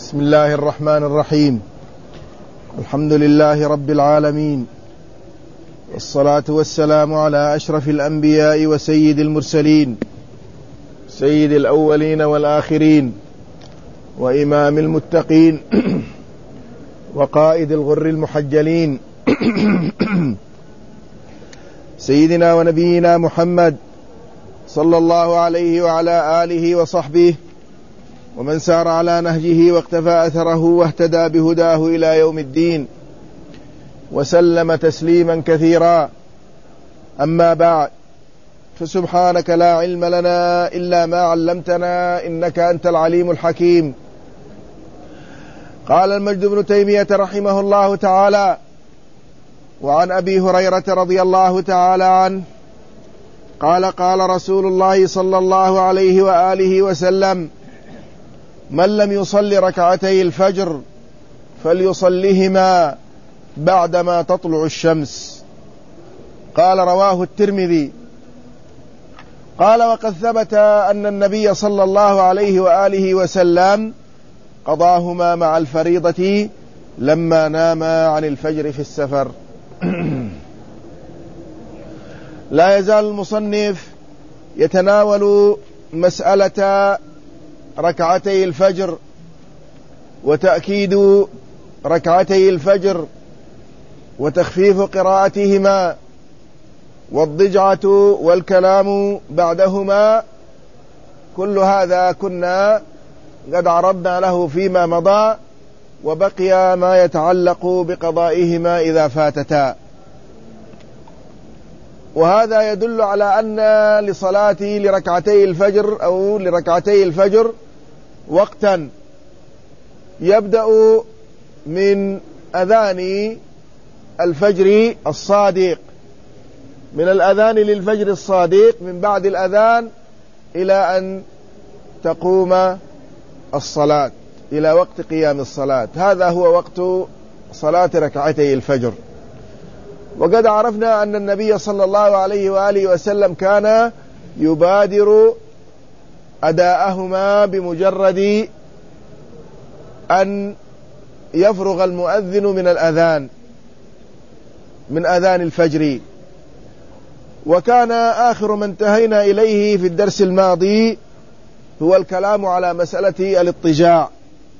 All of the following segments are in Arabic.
بسم الله الرحمن الرحيم. الحمد لله رب العالمين، والصلاة والسلام على أشرف الأنبياء وسيد المرسلين، سيد الأولين والآخرين، وإمام المتقين، وقائد الغر المحجلين، سيدنا ونبينا محمد صلى الله عليه وعلى آله وصحبه ومن سار على نهجه واقتفى أثره واهتدى بهداه إلى يوم الدين، وسلم تسليما كثيرا. أما بعد، فسبحانك لا علم لنا إلا ما علمتنا إنك أنت العليم الحكيم. قال المجد بن تيمية رحمه الله تعالى: وعن أبي هريرة رضي الله تعالى عنه قال: قال رسول الله صلى الله عليه وآله وسلم: من لم يصل ركعتي الفجر فليصلهما بعدما تطلع الشمس. قال: رواه الترمذي. قال: وقد ثبت أن النبي صلى الله عليه وآله وسلم قضاهما مع الفريضة لما نام عن الفجر في السفر. لا يزال المصنف يتناول مسألة ركعتي الفجر وتأكيد ركعتي الفجر وتخفيف قراءتهما والضجعة والكلام بعدهما. كل هذا كنا قد عرضنا له فيما مضى، وبقي ما يتعلق بقضائهما إذا فاتتا. وهذا يدل على أن لركعتي الفجر أو لركعتي الفجر وقتا يبدأ من أذان الفجر الصادق، من الأذان للفجر الصادق، من بعد الأذان إلى أن تقوم الصلاة، إلى وقت قيام الصلاة. هذا هو وقت صلاة ركعتي الفجر. وقد عرفنا أن النبي صلى الله عليه وآله وسلم كان يبادر أداءهما بمجرد أن يفرغ المؤذن من أذان الفجر. وكان آخر ما انتهينا إليه في الدرس الماضي هو الكلام على مسألة الاضطجاع،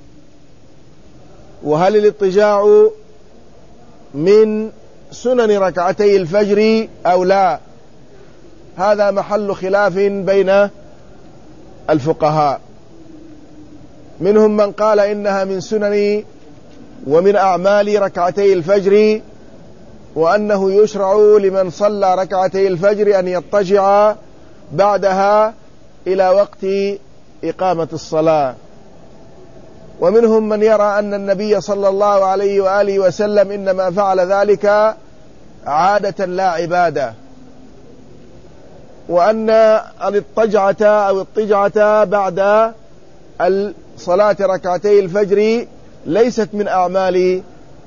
وهل الاضطجاع من سنن ركعتي الفجر أو لا. هذا محل خلاف بين الفقهاء، منهم من قال إنها من سنن ومن أعمال ركعتي الفجر، وأنه يشرع لمن صلى ركعتي الفجر أن يضطجع بعدها إلى وقت إقامة الصلاة. ومنهم من يرى أن النبي صلى الله عليه وآله وسلم إنما فعل ذلك عادة لا عبادة، وأن الاضطجعة أو الضجعة بعد صلاة ركعتي الفجر ليست من أعمال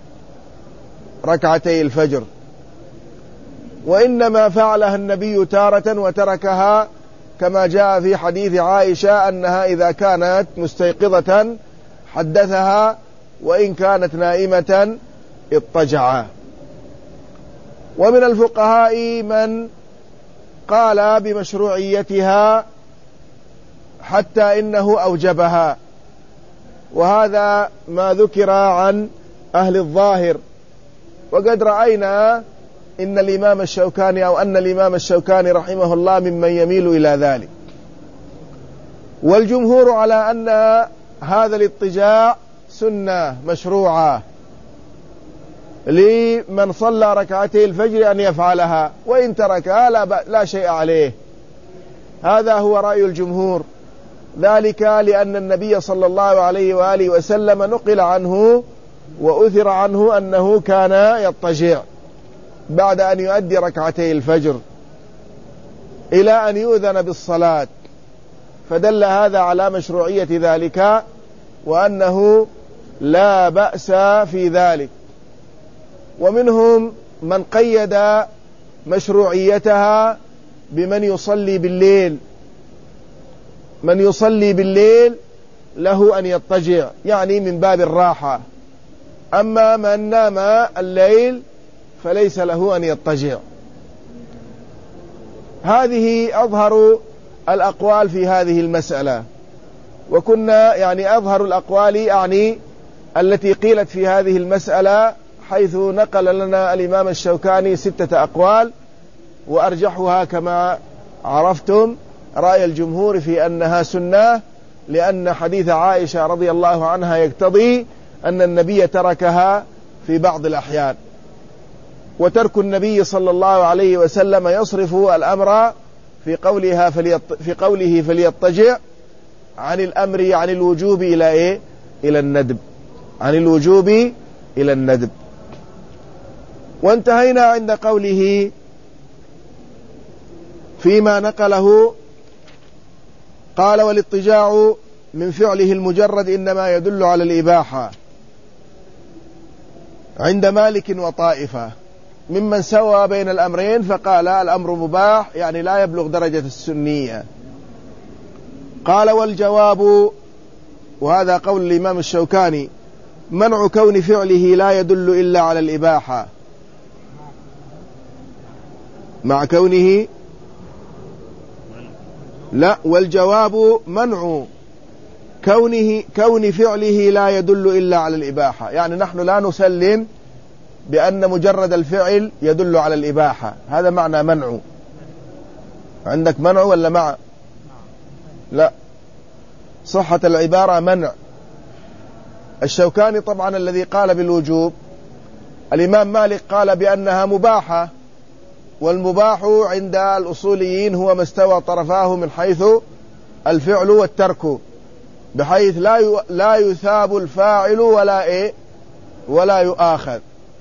ركعتي الفجر، وإنما فعلها النبي تارة وتركها، كما جاء في حديث عائشة أنها إذا كانت مستيقظة حدثها، وإن كانت نائمة اضطجع. ومن الفقهاء من قال بمشروعيتها حتى إنه أوجبها، وهذا ما ذكر عن أهل الظاهر. وقد رأينا أن الإمام الشوكاني رحمه الله ممن يميل إلى ذلك. والجمهور على أن هذا الاضطجاع سنة مشروعة لمن صلى ركعتي الفجر أن يفعلها، وإن تركها لا شيء عليه. هذا هو رأي الجمهور، ذلك لأن النبي صلى الله عليه وآله وسلم نقل عنه وأثر عنه أنه كان يضطجع بعد أن يؤدي ركعتي الفجر إلى أن يؤذن بالصلاة، فدل هذا على مشروعية ذلك وأنه لا بأس في ذلك. ومنهم من قيد مشروعيتها بمن يصلي بالليل، من يصلي بالليل له أن يضطجع، يعني من باب الراحة. أما من نام الليل فليس له أن يضطجع. هذه أظهر الأقوال في هذه المسألة. وكنا يعني أظهر الأقوال يعني التي قيلت في هذه المسألة، حيث نقل لنا الإمام الشوكاني 6 أقوال، وأرجحها كما عرفتم رأي الجمهور في أنها سنة، لأن حديث عائشة رضي الله عنها يقتضي أن النبي تركها في بعض الأحيان. وترك النبي صلى الله عليه وسلم يصرف الأمر في قوله فليضطجع عن الأمر عن الوجوب إلى إيه؟ إلى الندب، عن الوجوب إلى الندب. وانتهينا عند قوله فيما نقله قال: والاضطجاع من فعله المجرد إنما يدل على الإباحة عند مالك وطائفة ممن سوى بين الأمرين، فقال الأمر مباح يعني لا يبلغ درجة السنية. قال: والجواب، وهذا قول الإمام الشوكاني، منع كون فعله لا يدل إلا على الإباحة مع كونه لا، والجواب منع كون فعله لا يدل إلا على الإباحة، يعني نحن لا نسلم بأن مجرد الفعل يدل على الإباحة، هذا معنى منع. عندك منع ولا مع؟ لا، صحة العبارة منع. الشوكاني طبعا الذي قال بالوجوب، الإمام مالك قال بأنها مباحة، والمباح عند الأصوليين هو ما استوى طرفاه من حيث الفعل والترك، بحيث لا يثاب الفاعل ولا يؤاخذ.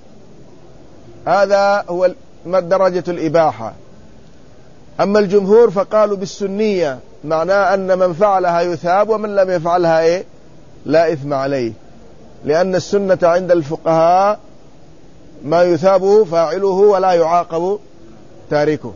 هذا هو درجة الإباحة. أما الجمهور فقالوا بالسنية، معناه أن من فعلها يثاب ومن لم يفعلها لا إثم عليه، لأن السنة عند الفقهاء ما يثاب فاعله ولا يعاقب تاركه.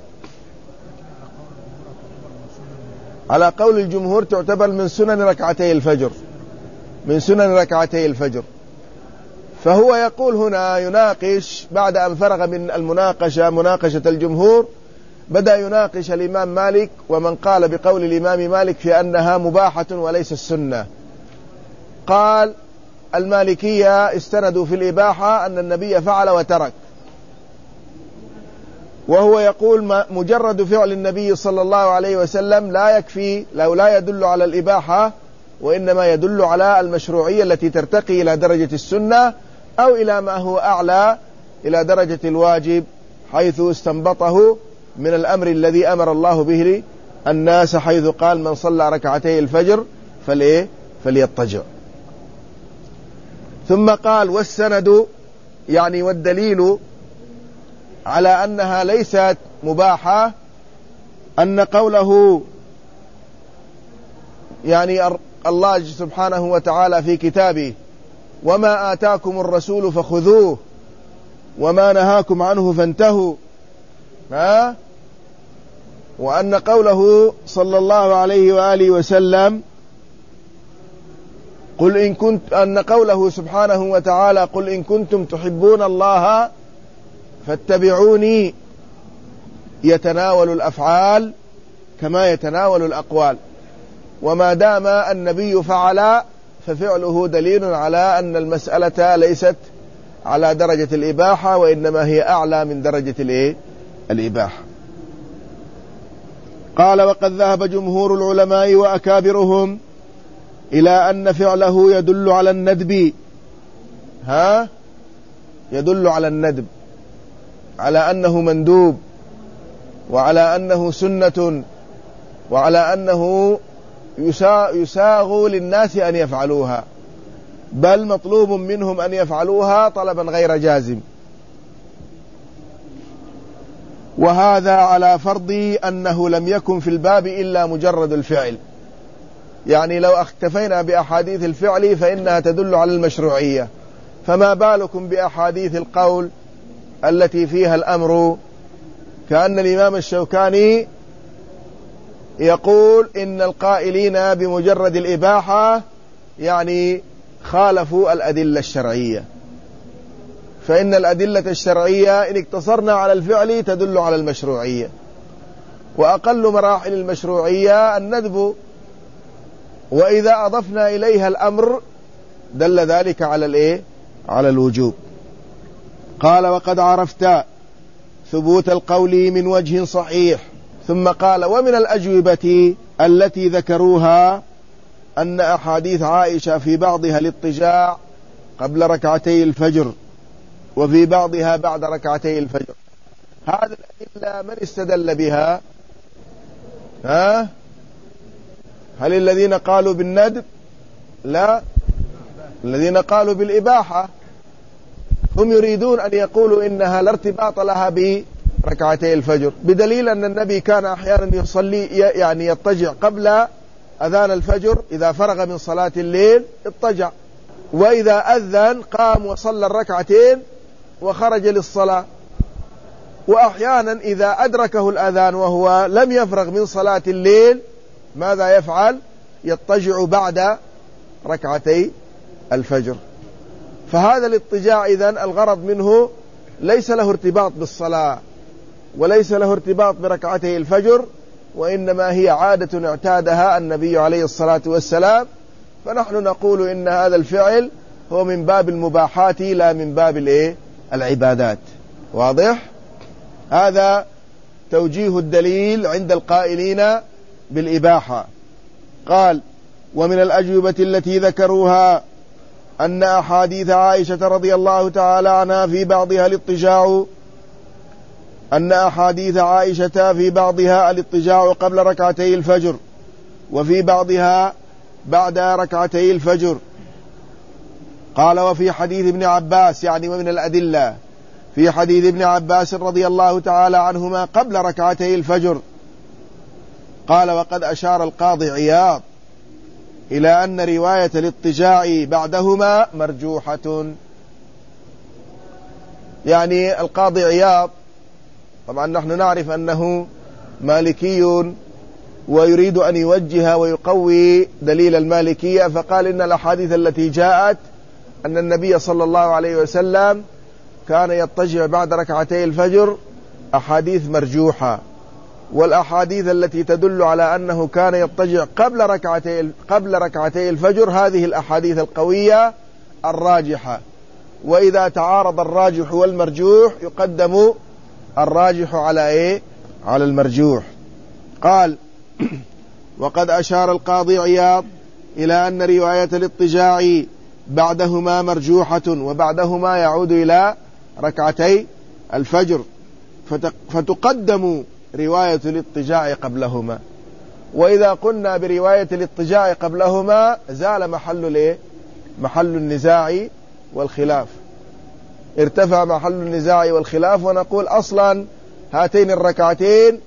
على قول الجمهور تعتبر من سنن ركعتي الفجر، من سنن ركعتي الفجر. فهو يقول هنا يناقش بعد أن فرغ من مناقشة الجمهور، بدأ يناقش الإمام مالك ومن قال بقول الإمام مالك في أنها مباحة وليس السنة. قال: المالكية استندوا في الإباحة أن النبي فعل وترك، وهو يقول مجرد فعل النبي صلى الله عليه وسلم لا يكفي، لو لا يدل على الإباحة، وإنما يدل على المشروعية التي ترتقي إلى درجة السنة أو إلى ما هو أعلى إلى درجة الواجب، حيث استنبطه من الأمر الذي أمر الله به الناس، حيث قال: من صلى ركعتي الفجر فليضطجع. ثم قال: والسند يعني والدليل على أنها ليست مباحة أن قوله يعني الله سبحانه وتعالى في كتابه: وما آتاكم الرسول فخذوه وما نهاكم عنه فانتهوا، وأن قوله صلى الله عليه وآله وسلم أن قوله سبحانه وتعالى: قل إن كنتم تحبون الله فاتبعوني، يتناول الأفعال كما يتناول الأقوال، وما دام النبي فعل ففعله دليل على أن المسألة ليست على درجة الإباحة، وإنما هي أعلى من درجة الإباحة. قال: وقد ذهب جمهور العلماء وأكابرهم إلى أن فعله يدل على الندب، يدل على الندب، على أنه مندوب، وعلى أنه سنة، وعلى أنه يساغ للناس أن يفعلوها، بل مطلوب منهم أن يفعلوها طلبا غير جازم. وهذا على فرض أنه لم يكن في الباب إلا مجرد الفعل، يعني لو اكتفينا بأحاديث الفعل فإنها تدل على المشروعية، فما بالكم بأحاديث القول التي فيها الأمر؟ كأن الإمام الشوكاني يقول إن القائلين بمجرد الإباحة يعني خالفوا الأدلة الشرعية، فإن الأدلة الشرعية إن اقتصرنا على الفعل تدل على المشروعية، وأقل مراحل المشروعية الندب، وإذا أضفنا إليها الأمر دل ذلك على الوجوب. قال: وقد عرفت ثبوت القول من وجه صحيح. ثم قال: ومن الأجوبة التي ذكروها أن أحاديث عائشة في بعضها الاضطجاع قبل ركعتي الفجر وفي بعضها بعد ركعتي الفجر. هذه الأدلة من استدل بها؟ هل الذين قالوا بالندب؟ لا، الذين قالوا بالإباحة. هم يريدون أن يقولوا إنها لا ارتباط لها بركعتي الفجر، بدليل أن النبي كان أحيانا يصلي يعني يضطجع قبل أذان الفجر، إذا فرغ من صلاة الليل اضطجع، وإذا أذن قام وصلى الركعتين وخرج للصلاة. وأحيانا إذا أدركه الأذان وهو لم يفرغ من صلاة الليل ماذا يفعل؟ يضطجع بعد ركعتي الفجر. فهذا الاضطجاع إذن الغرض منه ليس له ارتباط بالصلاة وليس له ارتباط بركعتي الفجر، وإنما هي عادة اعتادها النبي عليه الصلاة والسلام، فنحن نقول إن هذا الفعل هو من باب المباحات لا من باب العبادات. واضح؟ هذا توجيه الدليل عند القائلين بالإباحة. قال: ومن الأجوبة التي ذكروها أن أحاديث عائشة رضي الله تعالى عنها في بعضها الاضطجاع قبل ركعتي الفجر وفي بعضها بعد ركعتي الفجر. قال: وفي حديث ابن عباس، يعني ومن الأدلة في حديث ابن عباس رضي الله تعالى عنهما قبل ركعتي الفجر. قال: وقد أشار القاضي عياض إلى أن رواية الاضطجاع بعدهما مرجوحة. يعني القاضي عياض، طبعا نحن نعرف أنه مالكي ويريد أن يوجه ويقوي دليل المالكية، فقال إن الأحاديث التي جاءت أن النبي صلى الله عليه وسلم كان يضطجع بعد ركعتي الفجر أحاديث مرجوحة، والأحاديث التي تدل على أنه كان يضطجع قبل ركعتي الفجر هذه الأحاديث القوية الراجحة. وإذا تعارض الراجح والمرجوح يقدم الراجح على المرجوح. قال: وقد أشار القاضي عياض إلى أن رواية الاضطجاع بعدهما مرجوحة، وبعدهما يعود إلى ركعتي الفجر، فتقدم رواية الاضطجاع قبلهما. وإذا قلنا برواية الاضطجاع قبلهما زال محل النزاع والخلاف، ارتفع محل النزاع والخلاف، ونقول أصلا هاتين الركعتين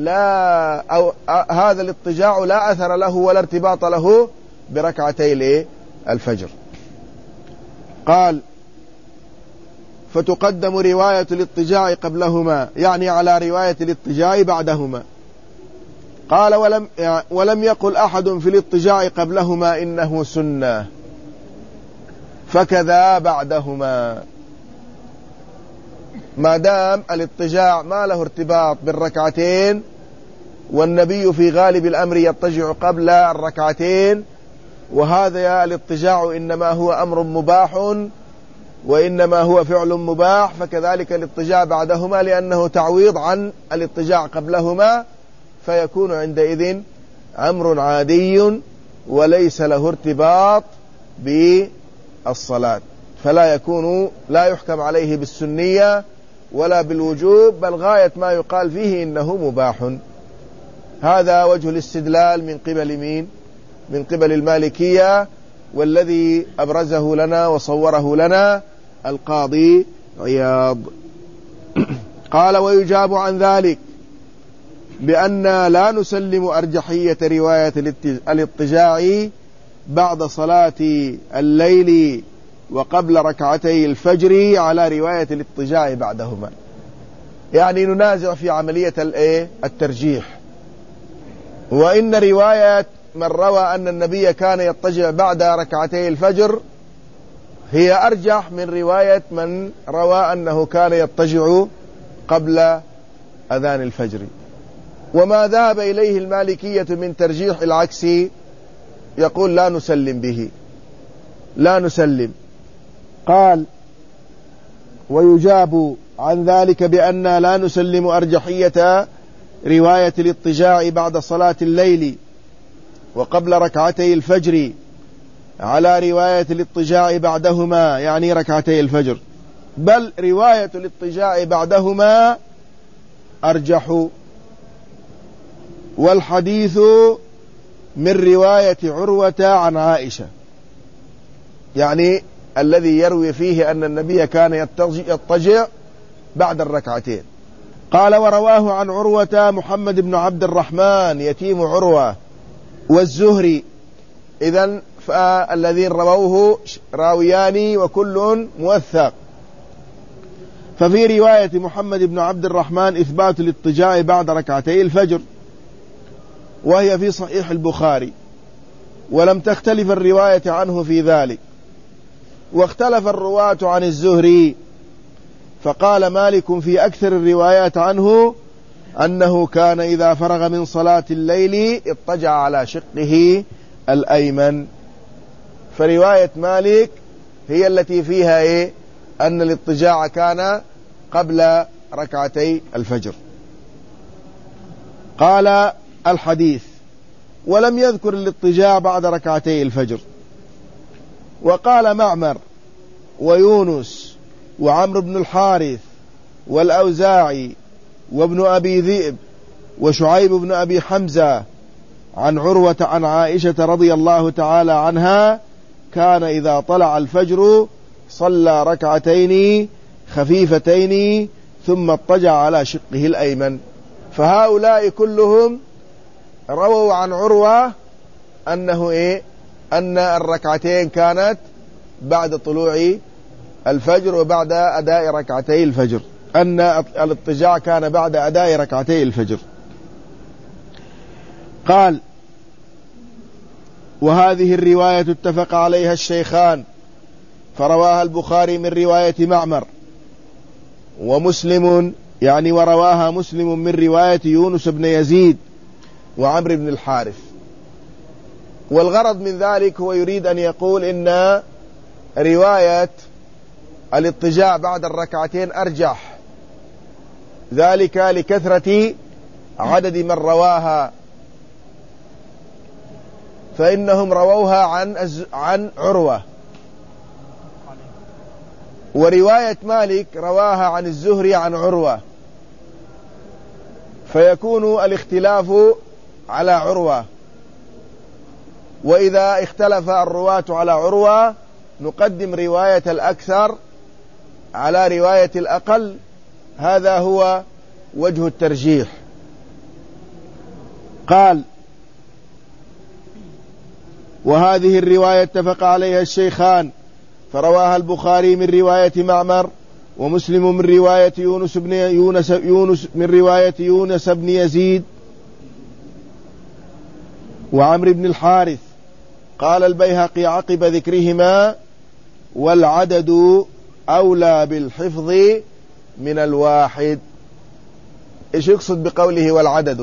هذا الاضطجاع لا أثر له ولا ارتباط له بركعتي الفجر. قال: فتقدم رواية الاضطجاع قبلهما، يعني على رواية الاضطجاع بعدهما. قال: ولم يقل أحد في الاضطجاع قبلهما إنه سنة، فكذا بعدهما. ما دام الاضطجاع ما له ارتباط بالركعتين، والنبي في غالب الأمر يضطجع قبل الركعتين، وهذا الاضطجاع إنما هو أمر مباح وإنما هو فعل مباح، فكذلك الاضطجاع بعدهما لأنه تعويض عن الاضطجاع قبلهما، فيكون عندئذ أمر عادي وليس له ارتباط بالصلاة، لا يحكم عليه بالسنية ولا بالوجوب، بل غاية ما يقال فيه إنه مباح. هذا وجه الاستدلال من قبل مين؟ من قبل المالكية، والذي أبرزه لنا وصوره لنا القاضي عياض. قال: ويجاب عن ذلك بأن لا نسلم أرجحية رواية الاضطجاع بعد صلاة الليل وقبل ركعتي الفجر على رواية الاضطجاع بعدهما. يعني ننازع في عملية الترجيح، وإن رواية من روى أن النبي كان يضطجع بعد ركعتي الفجر هي أرجح من رواية من روى أنه كان يضطجع قبل أذان الفجر. وما ذهب إليه المالكية من ترجيح العكس يقول لا نسلم به، لا نسلم. قال: ويجاب عن ذلك بأن لا نسلم أرجحية رواية الاضطجاع بعد صلاة الليل وقبل ركعتي الفجر على رواية الاضطجاع بعدهما، يعني ركعتي الفجر، بل رواية الاضطجاع بعدهما أرجح. والحديث من رواية عروة عن عائشة، يعني الذي يروي فيه أن النبي كان يضطجع بعد الركعتين. قال: ورواه عن عروة محمد بن عبد الرحمن يتيم عروة والزهري. إذن فالذين رووه راويان وكل موثق. ففي رواية محمد بن عبد الرحمن إثبات الاضطجاع بعد ركعتي الفجر، وهي في صحيح البخاري، ولم تختلف الرواية عنه في ذلك. واختلف الرواة عن الزهري، فقال مالك في أكثر الروايات عنه أنه كان إذا فرغ من صلاة الليل اضطجع على شقه الأيمن. فرواية مالك هي التي فيها أن الاضطجاع كان قبل ركعتي الفجر. قال الحديث: ولم يذكر الاضطجاع بعد ركعتي الفجر. وقال معمر ويونس وعمرو بن الحارث والأوزاعي وابن أبي ذئب وشعيب بن أبي حمزة عن عروة عن عائشة رضي الله تعالى عنها: كان إذا طلع الفجر صلى ركعتين خفيفتين ثم اضطجع على شقه الأيمن. فهؤلاء كلهم رووا عن عروة أنه أن الركعتين كانت بعد طلوع الفجر وبعد أداء ركعتي الفجر، أن الاضطجاع كان بعد أداء ركعتي الفجر. قال: وهذه الرواية اتفق عليها الشيخان، فرواها البخاري من رواية معمر، ومسلم يعني ورواها مسلم من رواية يونس بن يزيد وعمرو بن الحارث. والغرض من ذلك هو يريد أن يقول إن رواية الاضطجاع بعد الركعتين أرجح، ذلك لكثرة عدد من رواها، فإنهم رووها عن عروة. ورواية مالك رواها عن الزهري عن عروة، فيكون الاختلاف على عروة. وإذا اختلف الرواة على عروة نقدم رواية الأكثر على رواية الأقل. هذا هو وجه الترجيح. قال: وهذه الرواية اتفق عليها الشيخان، فرواها البخاري من رواية معمر، ومسلم من رواية يونس بن يزيد وعمرو بن الحارث. قال البيهقي عقب ذكرهما: والعدد أولى بالحفظ من الواحد. إيش يقصد بقوله والعدد؟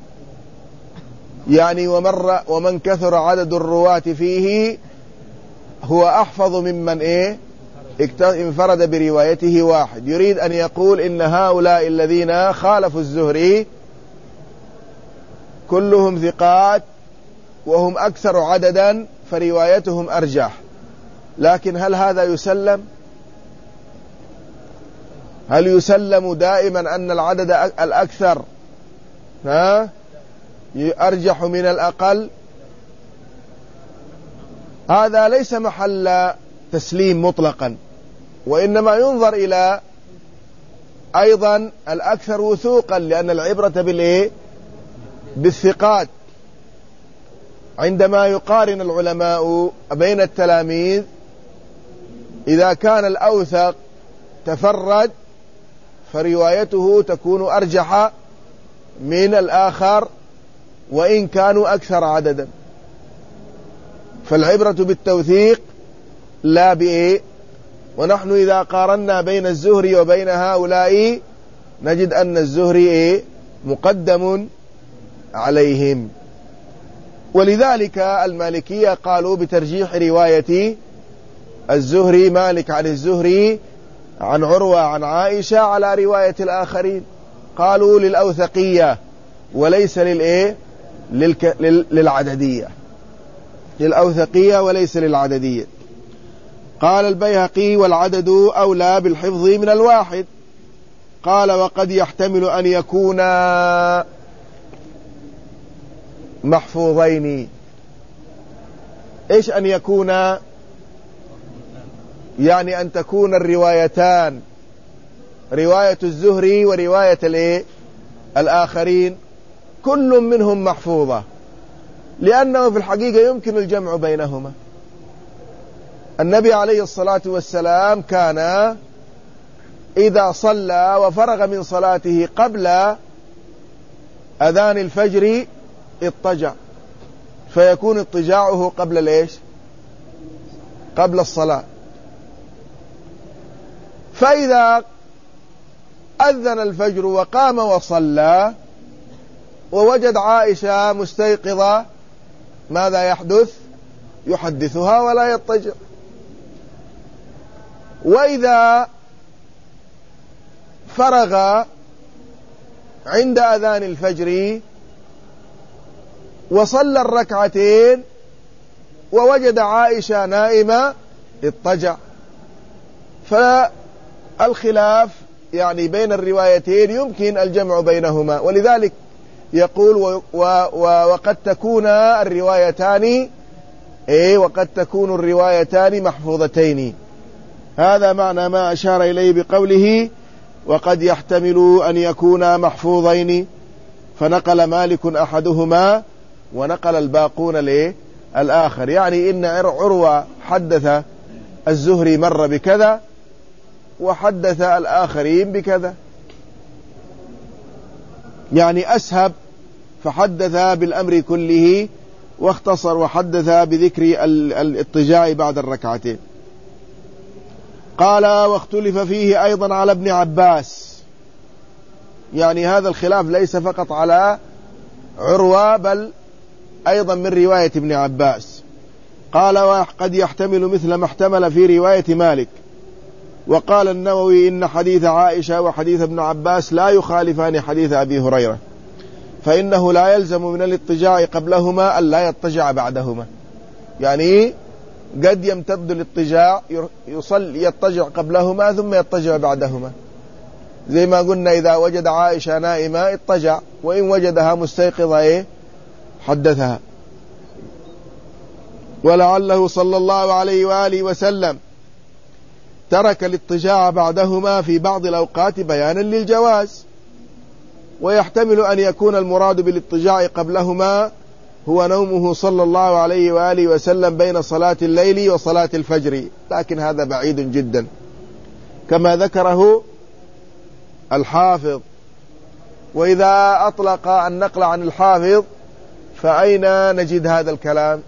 يعني ومن كثر عدد الرواة فيه هو أحفظ ممن انفرد بروايته واحد. يريد أن يقول إن هؤلاء الذين خالفوا الزهري كلهم ثقات وهم أكثر عددا، فروايتهم أرجح. لكن هل هذا يسلم؟ هل يسلم دائما أن العدد الأكثر أرجح من الأقل؟ هذا ليس محل تسليم مطلقا، وإنما ينظر إلى أيضا الأكثر وثوقا، لأن العبرة بالثقات. عندما يقارن العلماء بين التلاميذ، إذا كان الأوثق تفرد فروايته تكون أرجح من الآخر وإن كانوا أكثر عددا. فالعبرة بالتوثيق لا بإيه. ونحن إذا قارنا بين الزهري وبين هؤلاء نجد أن الزهري إيه مقدم عليهم. ولذلك المالكية قالوا بترجيح رواية الزهري مالك عن الزهري عن عروة عن عائشة على رواية الآخرين. قالوا للأوثقية وليس للإيه للعددية، للأوثقية وليس للعددية. قال البيهقي والعدد أولى بالحفظ من الواحد. قال وقد يحتمل أن يكونا محفوظين. إيش أن يكونا؟ يعني أن تكون الروايتان، رواية الزهري ورواية الآخرين كل منهم محفوظة، لأنه في الحقيقة يمكن الجمع بينهما. النبي عليه الصلاة والسلام كان إذا صلى وفرغ من صلاته قبل أذان الفجر اضطجع، فيكون اضطجاعه قبل الصلاة. فإذا أذن الفجر وقام وصلى ووجد عائشة مستيقظة ماذا يحدث؟ يحدثها ولا يضطجع. وإذا فرغ عند أذان الفجر وصلى الركعتين ووجد عائشة نائمة اضطجع. فالخلاف يعني بين الروايتين يمكن الجمع بينهما. ولذلك يقول وقد تكون الروايتان محفوظتين. هذا معنى ما أشار إليه بقوله وقد يحتمل أن يكونا محفوظين، فنقل مالك أحدهما ونقل الباقون الآخر. يعني إن عروة حدث الزهري مر بكذا وحدث الآخرين بكذا، يعني أسهب فحدث بالأمر كله واختصر وحدث بذكر الاضطجاع بعد الركعتين. قال واختلف فيه أيضا على ابن عباس. يعني هذا الخلاف ليس فقط على عروة بل أيضا من رواية ابن عباس. قال وقد يحتمل مثل ما احتمل في رواية مالك. وقال النووي إن حديث عائشة وحديث ابن عباس لا يخالفان حديث أبي هريرة، فإنه لا يلزم من الاضطجاع قبلهما أن لا يضطجع بعدهما. يعني قد يمتد الاضطجاع يضطجع قبلهما ثم يضطجع بعدهما، زي ما قلنا إذا وجد عائشة نائمة اضطجع، وإن وجدها مستيقظة حدثها. ولعله صلى الله عليه وآله وسلم ترك الاضطجاع بعدهما في بعض الأوقات بيانا للجواز. ويحتمل أن يكون المراد بالاضطجاع قبلهما هو نومه صلى الله عليه وآله وسلم بين صلاة الليل وصلاة الفجر، لكن هذا بعيد جدا كما ذكره الحافظ. وإذا أطلق النقل عن الحافظ فأين نجد هذا الكلام؟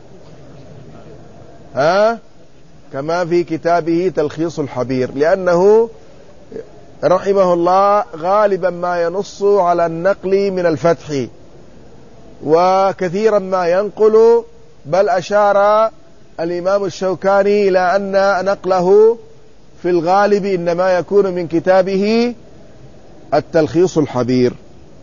كما في كتابه تلخيص الحبير، لأنه رحمه الله غالبا ما ينص على النقل من الفتح، وكثيرا ما ينقل، بل أشار الإمام الشوكاني إلى أن نقله في الغالب إنما يكون من كتابه التلخيص الحبير.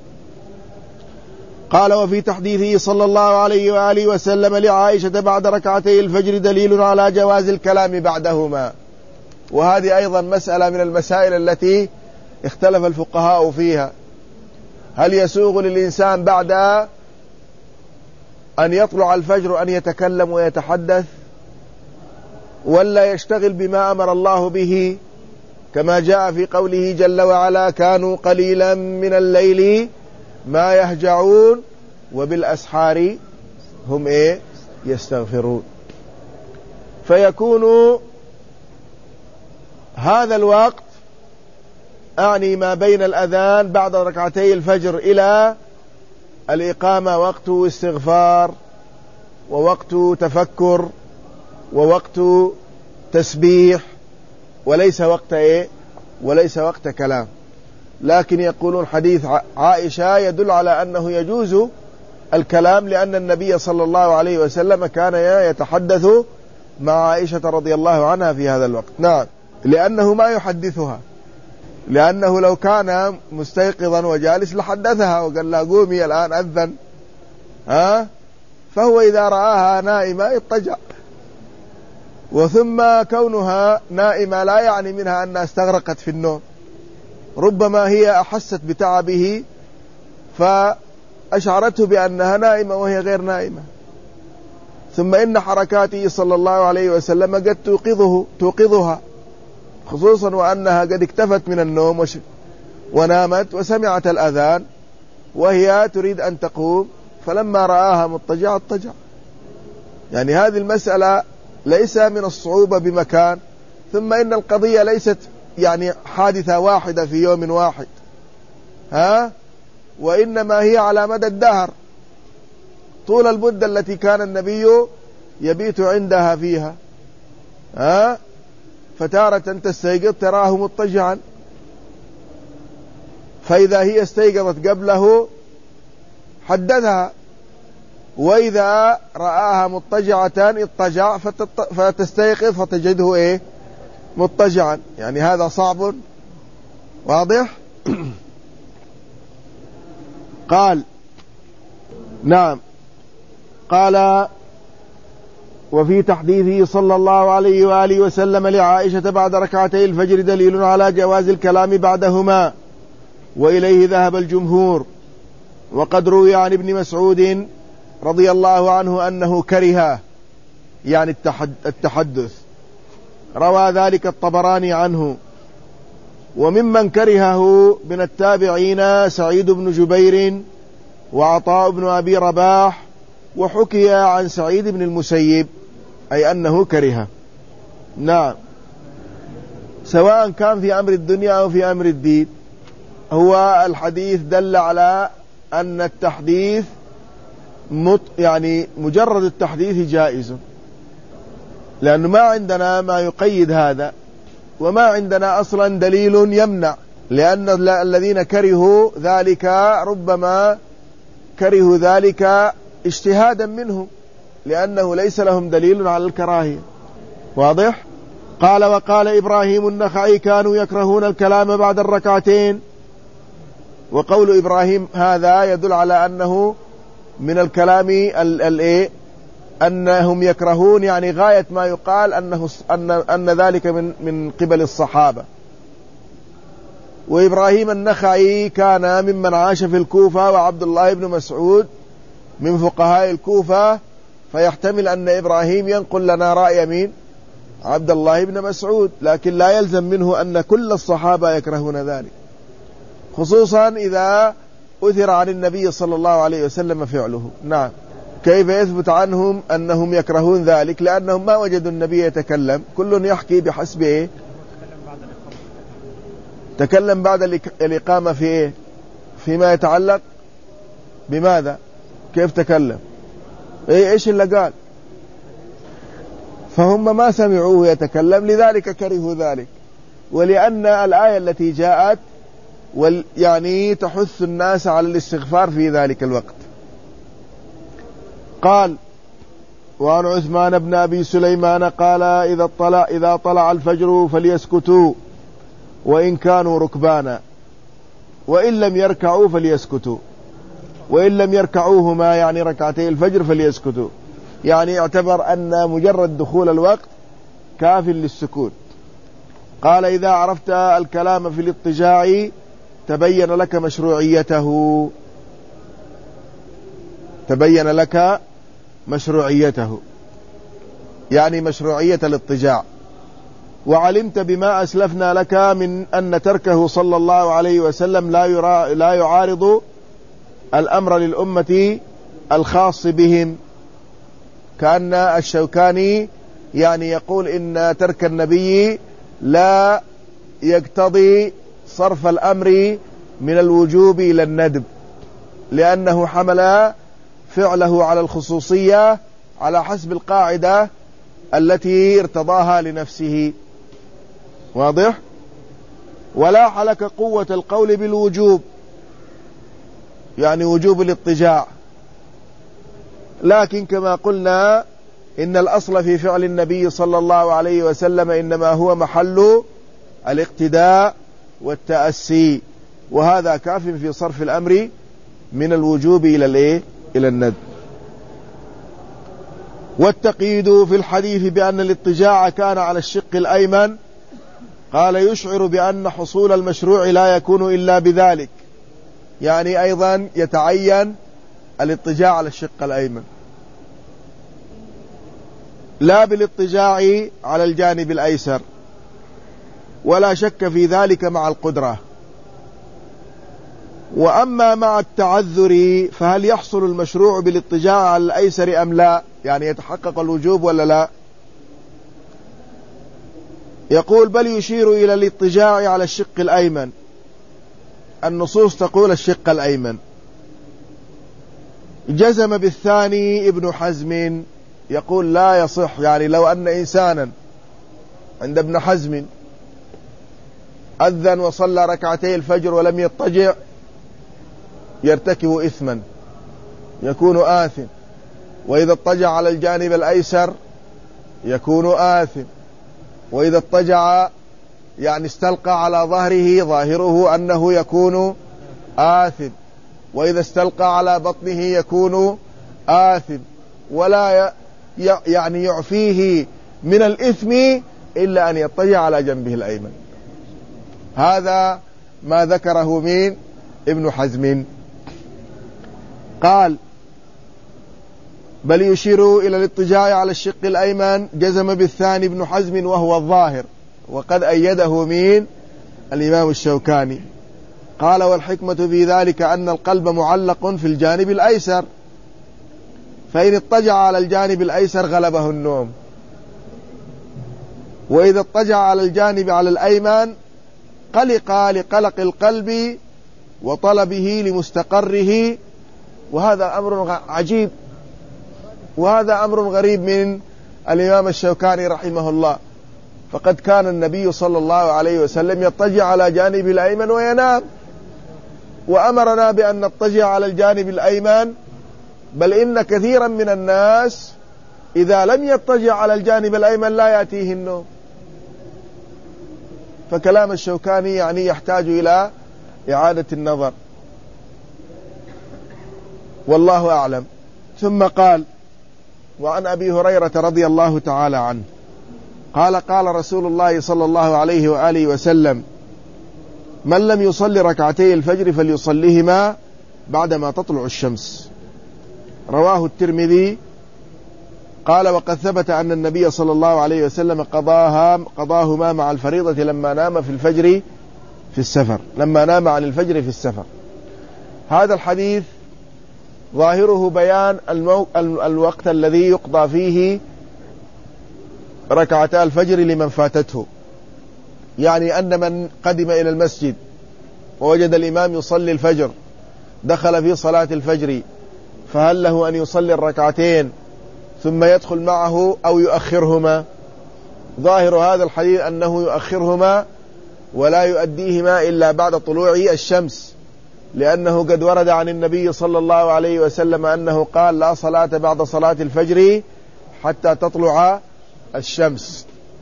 قال وفي تحديثه صلى الله عليه وآله وسلم لعائشة بعد ركعتي الفجر دليل على جواز الكلام بعدهما. وهذه أيضا مسألة من المسائل التي اختلف الفقهاء فيها، هل يسوغ للإنسان بعد أن يطلع الفجر أن يتكلم ويتحدث، ولا يشتغل بما أمر الله به، كما جاء في قوله جل وعلا كانوا قليلا من الليل ما يهجعون وبالأسحار هم يستغفرون. فيكون هذا الوقت أعني ما بين الأذان بعد ركعتي الفجر إلى الإقامة وقت استغفار ووقت تفكر ووقت تسبيح، وليس وقت وليس وقت كلام. لكن يقولون حديث عائشة يدل على أنه يجوز الكلام، لأن النبي صلى الله عليه وسلم كان يتحدث مع عائشة رضي الله عنها في هذا الوقت. نعم، لأنه ما يحدثها، لأنه لو كان مستيقظا وجالس لحدثها وقال لا قومي الآن أذن، فهو إذا رآها نائمة اضطجع. وثم كونها نائمة لا يعني منها أنها استغرقت في النوم، ربما هي أحست بتعبه فأشعرته بأنها نائمة وهي غير نائمة. ثم إن حركاته صلى الله عليه وسلم قد توقظها، خصوصا وأنها قد اكتفت من النوم ونامت وسمعت الأذان وهي تريد أن تقوم، فلما رآها مضطجعة اضطجع. يعني هذه المسألة ليس من الصعوبة بمكان. ثم إن القضية ليست يعني حادثة واحدة في يوم واحد، وإنما هي على مدى الدهر، طول المدة التي كان النبي يبيت عندها فيها. فتارة تستيقظ تراه مضطجعا، فإذا هي استيقظت قبله حدثها، وإذا رآها مضطجعة اضطجع فتستيقظ فتجده مضطجعا. يعني هذا صعب، واضح. قال نعم، قال وفي تحديثه صلى الله عليه وآله وسلم لعائشة بعد ركعتي الفجر دليل على جواز الكلام بعدهما، وإليه ذهب الجمهور. وقد روي عن ابن مسعود رضي الله عنه أنه كره يعني التحدث، روى ذلك الطبراني عنه. وممن كرهه من التابعين سعيد بن جبير وعطاء بن أبي رباح، وحكي عن سعيد بن المسيب أي أنه كره. نعم، سواء كان في أمر الدنيا أو في أمر الدين، هو الحديث دل على أن التحديث يعني مجرد التحديث جائز، لأنه ما عندنا ما يقيد هذا، وما عندنا أصلا دليل يمنع، لأن الذين كرهوا ذلك ربما كرهوا ذلك اجتهادا منهم، لأنه ليس لهم دليل على الكراهية. واضح؟ قال وقال إبراهيم النخعي كانوا يكرهون الكلام بعد الركعتين. وقول إبراهيم هذا يدل على أنه من الكلام أنهم يكرهون، يعني غاية ما يقال أن ذلك من قبل الصحابة. وإبراهيم النخعي كان ممن عاش في الكوفة، وعبد الله بن مسعود من فقهاء الكوفة، فيحتمل أن إبراهيم ينقل لنا رأي مين؟ عبد الله بن مسعود، لكن لا يلزم منه أن كل الصحابة يكرهون ذلك، خصوصا إذا أثر عن النبي صلى الله عليه وسلم فعله. نعم، كيف يثبت عنهم أنهم يكرهون ذلك؟ لأنهم ما وجدوا النبي يتكلم، كل يحكي بحسب تكلم بعد الإقامة في فيما يتعلق بماذا؟ كيف تكلم؟ إيش اللي قال؟ فهم ما سمعوه يتكلم، لذلك كرهوا ذلك. ولأن الآية التي جاءت يعني تحث الناس على الاستغفار في ذلك الوقت. قال وعن عثمان بن أبي سليمان قال إذا طلع الفجر فليسكتوا وإن كانوا ركبانا، وإن لم يركعوا فليسكتوا، وإن لم يركعوهما يعني ركعتي الفجر فليسكتوا، يعني اعتبر أن مجرد دخول الوقت كاف للسكوت. قال إذا عرفت الكلام في الاضطجاع تبين لك مشروعيته، يعني مشروعية الاضطجاع. وعلمت بما أسلفنا لك من أن تركه صلى الله عليه وسلم لا يعارض الأمر للأمة الخاص بهم، كأن الشوكاني يعني يقول إن ترك النبي لا يقتضي صرف الأمر من الوجوب إلى الندب، لأنه حمل فعله على الخصوصية على حسب القاعدة التي ارتضاها لنفسه. واضح؟ ولاح لك قوة القول بالوجوب، يعني وجوب الاضطجاع، لكن كما قلنا إن الأصل في فعل النبي صلى الله عليه وسلم إنما هو محل الاقتداء والتأسي، وهذا كاف في صرف الأمر من الوجوب إلى الندب. والتقييد في الحديث بأن الاضطجاع كان على الشق الأيمن قال يشعر بأن حصول المشروع لا يكون إلا بذلك، يعني أيضا يتعين الاضطجاع على الشق الأيمن، لا بالاضطجاع على الجانب الأيسر، ولا شك في ذلك مع القدرة. وأما مع التعذر فهل يحصل المشروع بالاضطجاع على الأيسر أم لا، يعني يتحقق الوجوب ولا لا؟ يقول بل يشير إلى الاضطجاع على الشق الأيمن، النصوص تقول الشق الأيمن. جزم بالثاني ابن حزم، يقول لا يصح، يعني لو أن إنسانا عند ابن حزم أذن وصلى ركعتي الفجر ولم يضطجع يرتكب إثما، يكون آثم، وإذا اضطجع على الجانب الأيسر يكون آثم، وإذا اضطجع يعني استلقى على ظهره ظاهره أنه يكون آثم، وإذا استلقى على بطنه يكون آثم، ولا يعني يعفيه من الإثم إلا أن يضطجع على جنبه الأيمن. هذا ما ذكره من ابن حزم. قال بل يشير إلى الاضطجاع على الشق الأيمن، جزم بالثاني ابن حزم وهو الظاهر، وقد أيده من الإمام الشوكاني. قال والحكمة في ذلك أن القلب معلق في الجانب الأيسر، فإن اضطجع على الجانب الأيسر غلبه النوم، وإذا اضطجع على الجانب على الأيمن قلق لقلق القلب وطلبه لمستقره. وهذا أمر عجيب، وهذا أمر غريب من الإمام الشوكاني رحمه الله، فقد كان النبي صلى الله عليه وسلم يضطجع على جانب الأيمن وينام، وأمرنا بأن نضطجع على الجانب الأيمن، بل إن كثيرا من الناس إذا لم يضطجع على الجانب الأيمن لا يأتيه النوم. فكلام الشوكاني يعني يحتاج إلى إعادة النظر، والله أعلم. ثم قال وعن أبي هريرة رضي الله تعالى عنه قال قال رسول الله صلى الله عليه وآله وسلم من لم يصلي ركعتي الفجر فليصليهما بعدما تطلع الشمس، رواه الترمذي. قال وقد ثبت أن النبي صلى الله عليه وسلم قضاهما مع الفريضة لما نام في الفجر في السفر، لما نام عن الفجر في السفر. هذا الحديث ظاهره بيان الوقت الذي يقضى فيه ركعتا الفجر لمن فاتته، يعني أن من قدم إلى المسجد ووجد الإمام يصلي الفجر دخل في صلاة الفجر، فهل له أن يصلي الركعتين ثم يدخل معه أو يؤخرهما؟ ظاهر هذا الحديث أنه يؤخرهما ولا يؤديهما إلا بعد طلوع الشمس، لأنه قد ورد عن النبي صلى الله عليه وسلم أنه قال لا صلاة بعد صلاة الفجر حتى تطلع الشمس.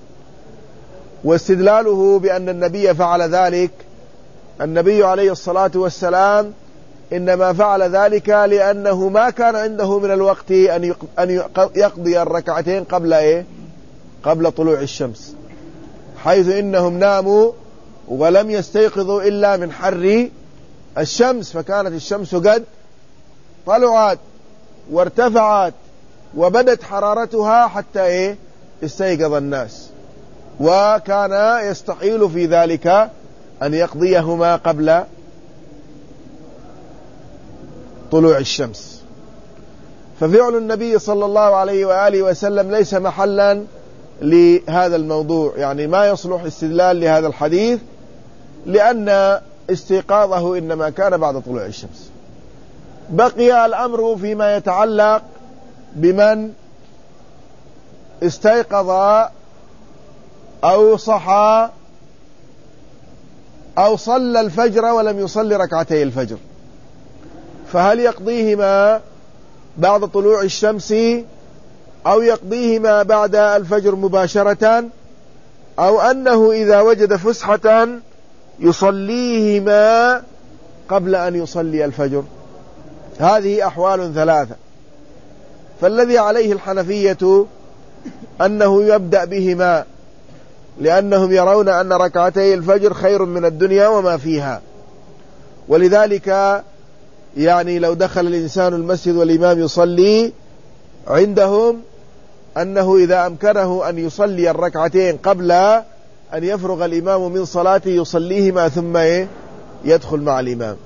واستدلاله بأن النبي فعل ذلك، النبي عليه الصلاة والسلام إنما فعل ذلك لأنه ما كان عنده من الوقت أن يقضي الركعتين قبل طلوع الشمس، حيث إنهم ناموا ولم يستيقظوا إلا من حر الشمس، فكانت الشمس قد طلعت وارتفعت وبدت حرارتها حتى استيقظ الناس، وكان يستحيل في ذلك أن يقضيهما قبل طلوع الشمس. ففعل النبي صلى الله عليه وآله وسلم ليس محلا لهذا الموضوع، يعني ما يصلح استدلال لهذا الحديث، لأن استيقاظه إنما كان بعد طلوع الشمس. بقي الأمر فيما يتعلق بمن استيقظ أو صحى أو صلى الفجر ولم يصلي ركعتي الفجر، فهل يقضيهما بعد طلوع الشمس أو يقضيهما بعد الفجر مباشرة، أو أنه إذا وجد فسحة يصليهما قبل أن يصلي الفجر؟ هذه أحوال ثلاثة. فالذي عليه الحنفية أنه يبدأ بهما، لأنهم يرون أن ركعتي الفجر خير من الدنيا وما فيها، ولذلك يعني لو دخل الإنسان المسجد والإمام يصلي، عندهم أنه إذا أمكنه أن يصلي الركعتين قبل أن يفرغ الإمام من صلاته يصليهما ثم يدخل مع الإمام.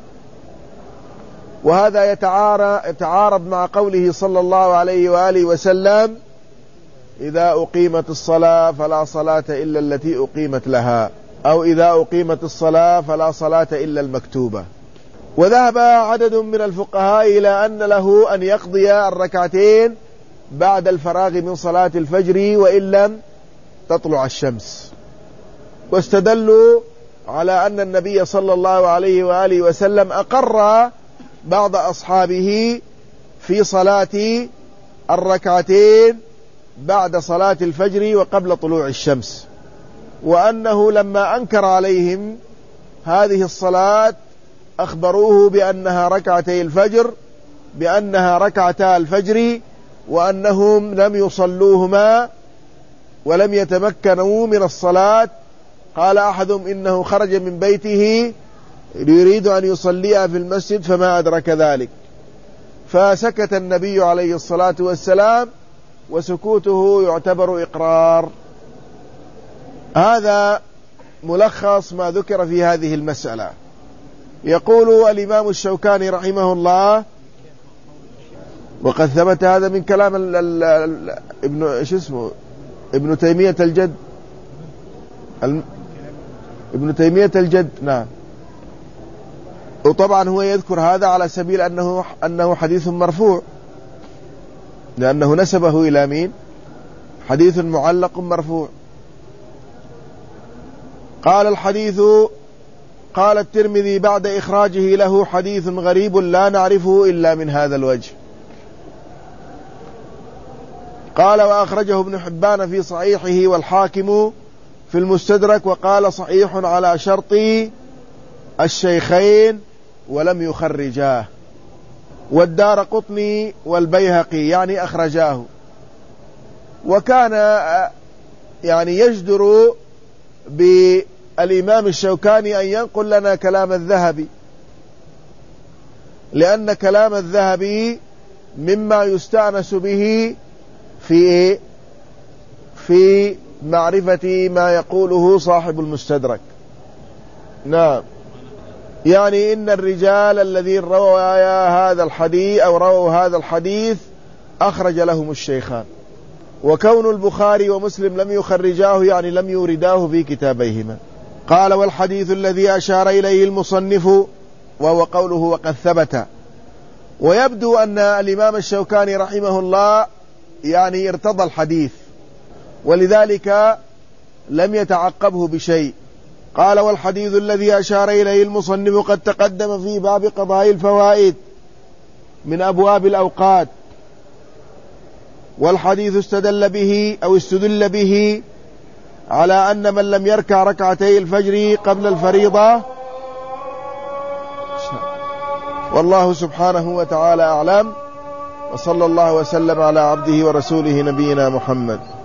وهذا يتعارض مع قوله صلى الله عليه وآله وسلم: إذا أقيمت الصلاة فلا صلاة إلا التي أقيمت لها، أو إذا أقيمت الصلاة فلا صلاة إلا المكتوبة. وذهب عدد من الفقهاء إلى أن له أن يقضي الركعتين بعد الفراغ من صلاة الفجر وإن لم تطلع الشمس، واستدلوا على أن النبي صلى الله عليه وآله وسلم أقر بعض أصحابه في صلاة الركعتين بعد صلاة الفجر وقبل طلوع الشمس، وأنه لما أنكر عليهم هذه الصلاة أخبروه بأنها ركعتي الفجر، بأنها ركعتا الفجر، وأنهم لم يصلوهما ولم يتمكنوا من الصلاة. قال أحدهم: إنه خرج من بيته يريد أن يصليها في المسجد فما أدرك ذلك، فسكت النبي عليه الصلاة والسلام، وسكوته يعتبر إقرار. هذا ملخص ما ذكر في هذه المسألة. يقول الإمام الشوكاني رحمه الله: وقد ثبت هذا من كلام ابن تيمية الجد، ابن تيمية الجد، نعم. وطبعا هو يذكر هذا على سبيل أنه حديث مرفوع، لأنه نسبه إلى مين؟ حديث معلق مرفوع. قال الحديث، قال الترمذي بعد إخراجه له: حديث غريب لا نعرفه إلا من هذا الوجه. قال: وأخرجه ابن حبان في صحيحه والحاكم في المستدرك، وقال: صحيح على شرط الشيخين ولم يخرجاه. والدارقطني والبيهقي يعني أخرجاه. وكان يعني يجدر بالإمام الشوكاني أن ينقل لنا كلام الذهبي، لأن كلام الذهبي مما يستأنس به في معرفة ما يقوله صاحب المستدرك. نعم، يعني إن الرجال الذين رووا هذا الحديث أو رووا هذا الحديث أخرج لهم الشيخان، وكون البخاري ومسلم لم يخرجاه يعني لم يورداه في كتابيهما. قال: والحديث الذي أشار إليه المصنف وهو قوله وقد ثبت. ويبدو أن الإمام الشوكاني رحمه الله يعني ارتضى الحديث، ولذلك لم يتعقبه بشيء. قال: والحديث الذي أشار إليه المصنف قد تقدم في باب قضاء الفوائد من أبواب الأوقات، والحديث استدل به على أن من لم يركع ركعتي الفجر قبل الفريضة. والله سبحانه وتعالى أعلم، وصلى الله وسلم على عبده ورسوله نبينا محمد.